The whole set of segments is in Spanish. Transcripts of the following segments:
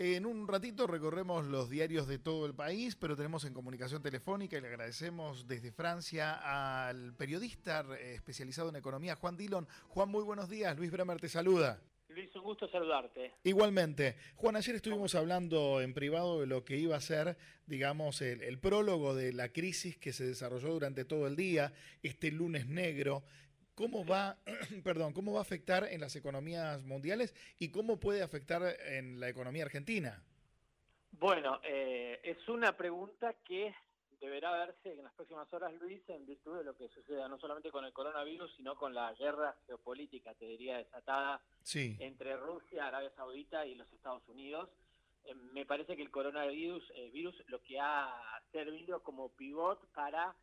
En un ratito recorremos los diarios de todo el país, pero tenemos en comunicación telefónica y le agradecemos desde Francia al periodista especializado en economía, Juan Dillon. Juan, muy buenos días. Luis Bremer te saluda. Luis, un gusto saludarte. Igualmente. Juan, ayer estuvimos hablando en privado de lo que iba a ser, digamos, el prólogo de la crisis que se desarrolló durante todo el día, este lunes negro. ¿Cómo va, cómo va a afectar en las economías mundiales y cómo puede afectar en la economía argentina? Bueno, es una pregunta que deberá verse en las próximas horas, Luis, en virtud de lo que suceda no solamente con el coronavirus, sino con la guerra geopolítica, te diría, desatada entre Rusia, Arabia Saudita y los Estados Unidos. Me parece que el coronavirus virus lo que ha servido como pivot para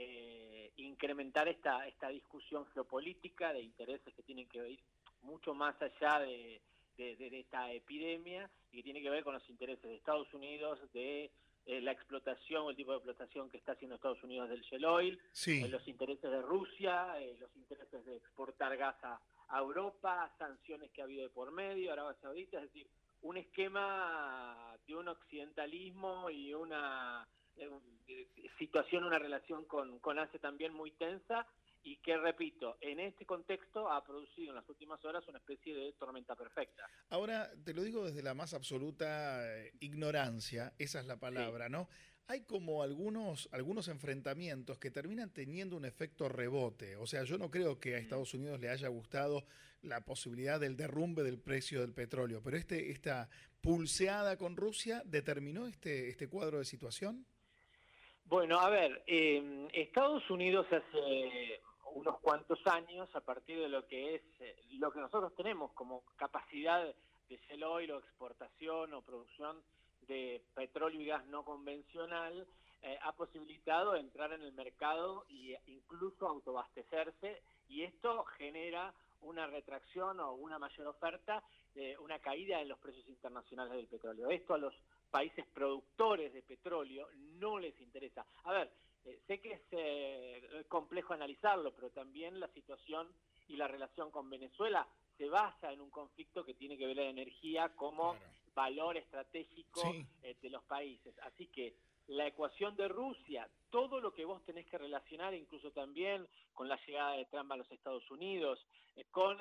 incrementar esta discusión geopolítica de intereses que tienen que ir mucho más allá de esta epidemia y que tiene que ver con los intereses de Estados Unidos, de la explotación, el tipo de explotación que está haciendo Estados Unidos del shale oil, los intereses de Rusia, los intereses de exportar gas a Europa, sanciones que ha habido de por medio, Arabia Saudita, es decir, un esquema de un occidentalismo y una situación, una relación con Asia también muy tensa y que, repito, en este contexto ha producido en las últimas horas una especie de tormenta perfecta. Ahora, te lo digo desde la más absoluta ignorancia, esa es la palabra, ¿no? Hay como algunos enfrentamientos que terminan teniendo un efecto rebote. O sea, yo no creo que a Estados Unidos le haya gustado la posibilidad del derrumbe del precio del petróleo, pero esta pulseada con Rusia determinó este cuadro de situación. Bueno, a ver, Estados Unidos hace unos cuantos años, a partir de lo que es lo que nosotros tenemos como capacidad de shale oil o exportación o producción de petróleo y gas no convencional, ha posibilitado entrar en el mercado e incluso autoabastecerse, y esto genera una retracción o una mayor oferta, una caída en los precios internacionales del petróleo. Esto a los países productores de petróleo no les interesa. A ver, sé que es complejo analizarlo, pero también la situación y la relación con Venezuela se basa en un conflicto que tiene que ver la energía como valor estratégico de los países. Así que la ecuación de Rusia, todo lo que vos tenés que relacionar, incluso también con la llegada de Trump a los Estados Unidos, con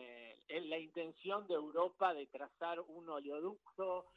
la intención de Europa de trazar un oleoducto,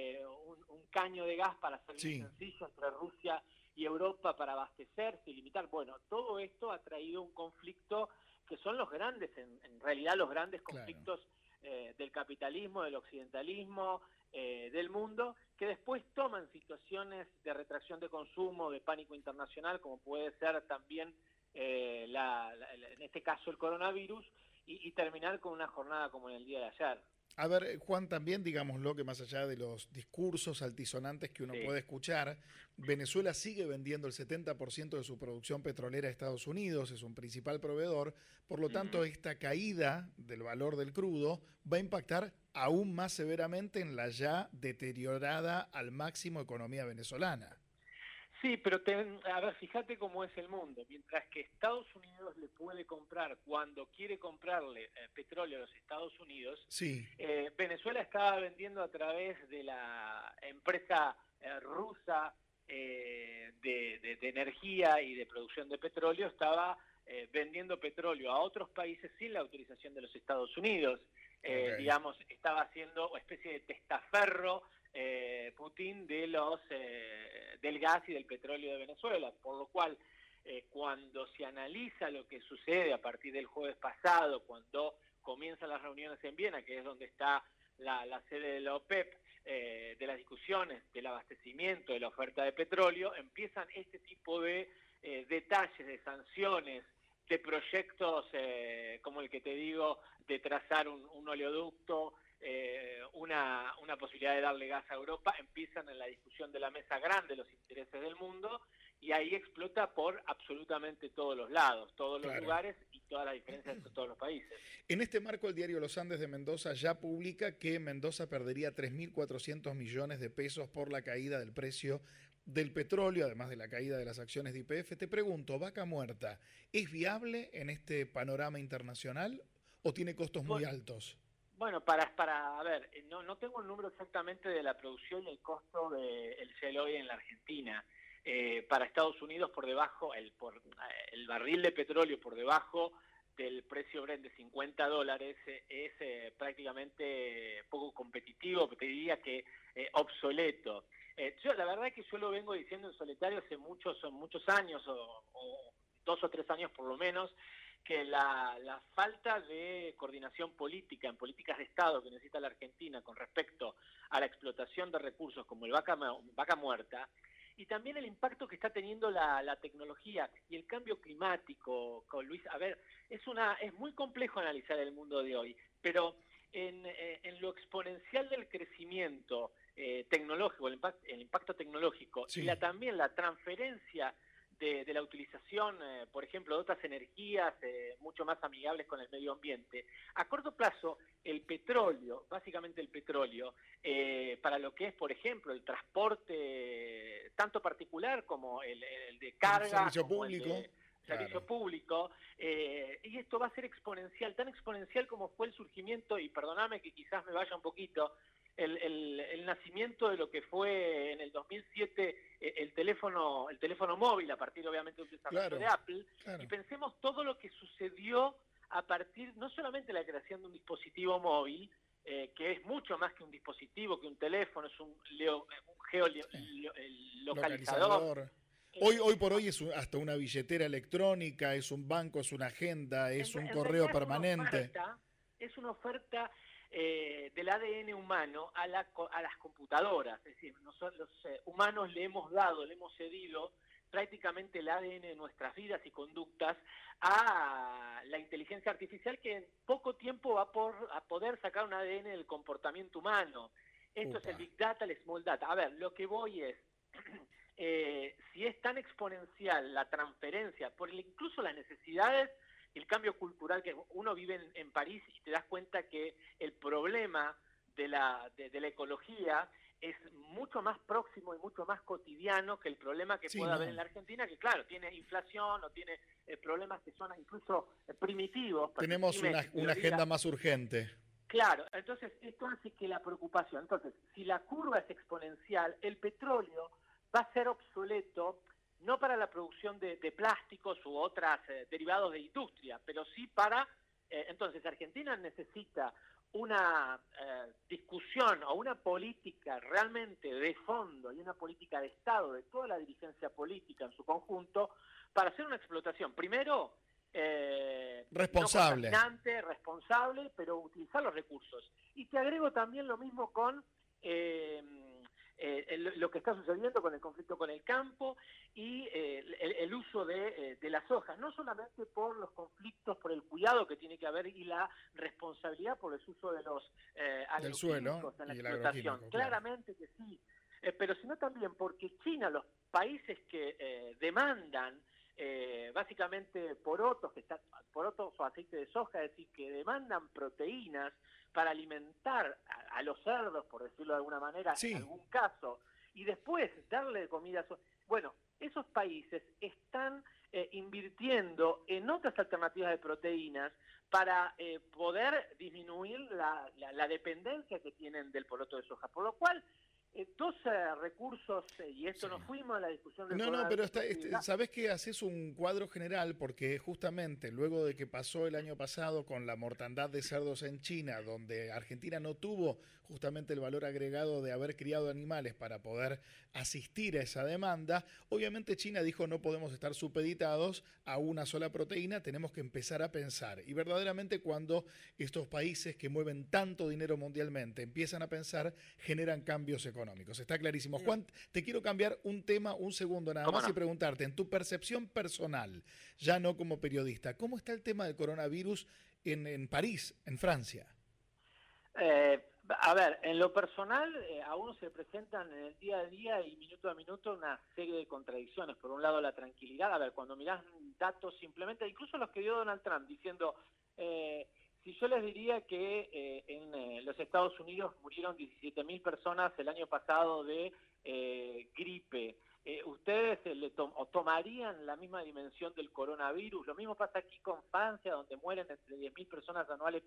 un caño de gas para hacer sencillo entre Rusia y Europa para abastecerse y limitar. Bueno, todo esto ha traído un conflicto que son los grandes, en realidad los grandes conflictos del capitalismo, del occidentalismo, del mundo, que después toman situaciones de retracción de consumo, de pánico internacional, como puede ser también en este caso el coronavirus, y terminar con una jornada como en el día de ayer. A ver, Juan, también digámoslo que más allá de los discursos altisonantes que uno puede escuchar, Venezuela sigue vendiendo el 70% de su producción petrolera a Estados Unidos, es un principal proveedor, por lo tanto esta caída del valor del crudo va a impactar aún más severamente en la ya deteriorada al máximo economía venezolana. Sí, pero a ver, fíjate cómo es el mundo. Mientras que Estados Unidos le puede comprar cuando quiere comprarle petróleo a los Estados Unidos, Venezuela estaba vendiendo a través de la empresa rusa de energía y de producción de petróleo, estaba vendiendo petróleo a otros países sin la autorización de los Estados Unidos. Digamos, estaba haciendo una especie de testaferro Putin de del gas y del petróleo de Venezuela, por lo cual cuando se analiza lo que sucede a partir del jueves pasado, cuando comienzan las reuniones en Viena, que es donde está la sede de la OPEP, de las discusiones del abastecimiento, de la oferta de petróleo, empiezan este tipo de detalles, de sanciones, de proyectos como el que te digo, de trazar un oleoducto, una posibilidad de darle gas a Europa, empiezan en la discusión de la mesa grande los intereses del mundo, y ahí explota por absolutamente todos los lados, todos los lugares y todas las diferencias entre todos los países. En este marco, el diario Los Andes de Mendoza ya publica que Mendoza perdería 3.400 millones de pesos por la caída del precio del petróleo, además de la caída de las acciones de YPF. Te pregunto, Vaca Muerta, ¿es viable en este panorama internacional o tiene costos muy altos? Bueno, a ver, no tengo el número exactamente de la producción y el costo del shale oil en la Argentina. Para Estados Unidos por debajo, el barril de petróleo por debajo del precio Brent de $50 es prácticamente poco competitivo, te diría que obsoleto. La verdad es que yo lo vengo diciendo en solitario hace muchos años, o 2 o 3 años por lo menos, que la falta de coordinación política en políticas de Estado que necesita la Argentina con respecto a la explotación de recursos como el vaca muerta, y también el impacto que está teniendo la tecnología y el cambio climático, con Luis, a ver, es muy complejo analizar el mundo de hoy, pero en lo exponencial del crecimiento tecnológico, el impacto tecnológico, Sí. y también la transferencia de la utilización, por ejemplo, de otras energías mucho más amigables con el medio ambiente. A corto plazo, el petróleo, básicamente el petróleo, para lo que es, por ejemplo, el transporte tanto particular como el de carga, Servicio como público. el de servicio público, y esto va a ser exponencial, tan exponencial como fue el surgimiento, y perdóname que quizás me vaya un poquito, el nacimiento de lo que fue en el 2007 el teléfono móvil, a partir obviamente de un desarrollo de Apple, y pensemos todo lo que sucedió a partir, no solamente de la creación de un dispositivo móvil, que es mucho más que un dispositivo, que un teléfono, es un geolocalizador. Hoy por hoy es hasta una billetera electrónica, es un banco, es una agenda, es un correo permanente. Es una oferta del ADN humano a las computadoras. Es decir, nosotros los humanos le hemos cedido prácticamente el ADN de nuestras vidas y conductas a la inteligencia artificial, que en poco tiempo va a poder sacar un ADN del comportamiento humano. Esto es el Big Data, el Small Data. A ver, lo que voy es, si es tan exponencial la transferencia, por incluso las necesidades, el cambio cultural, que uno vive en París y te das cuenta que el problema de la ecología es mucho más próximo y mucho más cotidiano que el problema que puede haber en la Argentina, que claro, tiene inflación o tiene problemas que son incluso primitivos. Tenemos una agenda más urgente. Claro, entonces esto hace que la preocupación, entonces, si la curva es exponencial, el petróleo va a ser obsoleto, no para la producción de plásticos u otros derivados de industria, pero sí para... entonces, Argentina necesita una discusión o una política realmente de fondo y una política de Estado de toda la dirigencia política en su conjunto para hacer una explotación, primero, responsable, responsable, pero utilizar los recursos. Y te agrego también lo mismo con... lo que está sucediendo con el conflicto con el campo y el uso de la soja, no solamente por los conflictos, por el cuidado que tiene que haber y la responsabilidad por el uso de los del suelo en la y explotación, claramente que sí, pero sino también porque China, los países que demandan básicamente porotos o aceite de soja, es decir, que demandan proteínas para alimentar a los cerdos, por decirlo de alguna manera, en algún caso, y después darle comida. Bueno, esos países están invirtiendo en otras alternativas de proteínas para poder disminuir la dependencia que tienen del poroto de soja, por lo cual dos recursos, y esto nos fuimos a la discusión del pero sabés que haces un cuadro general, porque justamente luego de que pasó el año pasado con la mortandad de cerdos en China, donde Argentina no tuvo justamente el valor agregado de haber criado animales para poder asistir a esa demanda, obviamente China dijo: no podemos estar supeditados a una sola proteína, tenemos que empezar a pensar. Y verdaderamente cuando estos países que mueven tanto dinero mundialmente empiezan a pensar, generan cambios económicos. Está clarísimo. Juan, te quiero cambiar un tema un segundo nada más y preguntarte, en tu percepción personal, ya no como periodista, ¿cómo está el tema del coronavirus en París, en Francia? A ver, en lo personal, a uno se presentan en el día a día y minuto a minuto una serie de contradicciones. Por un lado, la tranquilidad. A ver, cuando mirás datos simplemente, incluso los que dio Donald Trump, diciendo... si yo les diría que en los Estados Unidos murieron 17.000 personas el año pasado de gripe, ustedes tomarían la misma dimensión del coronavirus. Lo mismo pasa aquí con Francia, donde mueren entre 10.000 personas anuales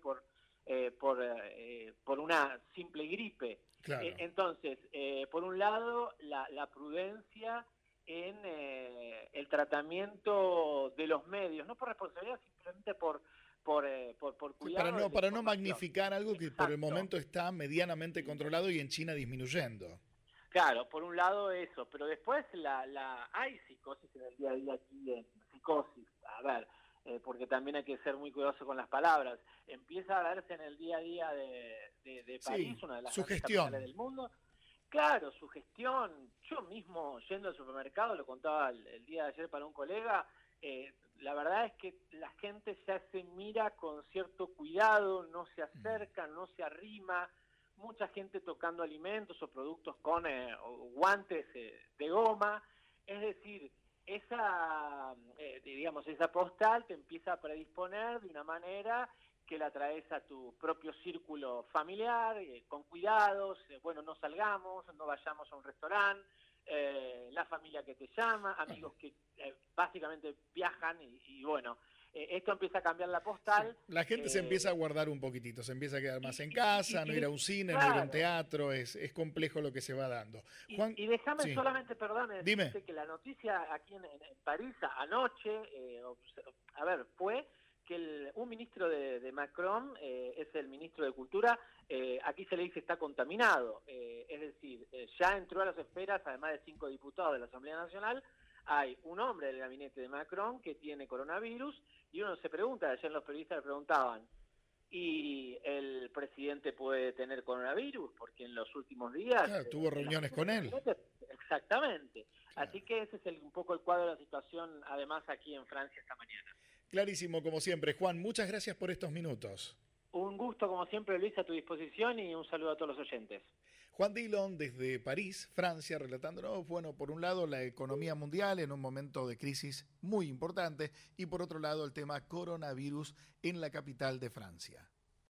por una simple gripe. Claro. Entonces, por un lado, la prudencia en el tratamiento de los medios, no por responsabilidad, simplemente por cuidado. Sí, para no magnificar algo que Exacto. por el momento está medianamente controlado y en China disminuyendo. Claro, por un lado eso, pero después hay psicosis en el día a día aquí, psicosis, a ver, porque también hay que ser muy cuidadoso con las palabras. Empieza a verse en el día a día de París, Sí, una de las sugestión capitales del mundo. Claro, sugestión. Yo mismo, yendo al supermercado, lo contaba el día de ayer para un colega, la verdad es que la gente ya se mira con cierto cuidado, no se acerca, no se arrima, mucha gente tocando alimentos o productos con guantes de goma, es decir, esa postal te empieza a predisponer de una manera que la traes a tu propio círculo familiar, con cuidados, bueno, no salgamos, no vayamos a un restaurante, la familia que te llama, amigos que básicamente viajan y bueno, esto empieza a cambiar la postal. Sí. La gente se empieza a guardar un poquitito, se empieza a quedar más en casa, no ir a un cine, claro, no ir a un teatro, es complejo lo que se va dando. Juan, y déjame sí. solamente, perdón, Dime. Que la noticia aquí en París anoche, fue que un ministro de Macron, es el ministro de Cultura, aquí se le dice está contaminado, es decir, ya entró a las esferas, además de 5 diputados de la Asamblea Nacional, hay un hombre del gabinete de Macron que tiene coronavirus, y uno se pregunta, ayer los periodistas le preguntaban, ¿y el presidente puede tener coronavirus? Porque en los últimos días... Claro, tuvo reuniones con él. Exactamente. Claro. Así que ese es un poco el cuadro de la situación, además, aquí en Francia esta mañana. Clarísimo, como siempre. Juan, muchas gracias por estos minutos. Un gusto, como siempre, Luis, a tu disposición, y un saludo a todos los oyentes. Juan Dillon desde París, Francia, relatándonos, bueno, por un lado la economía mundial en un momento de crisis muy importante y por otro lado el tema coronavirus en la capital de Francia.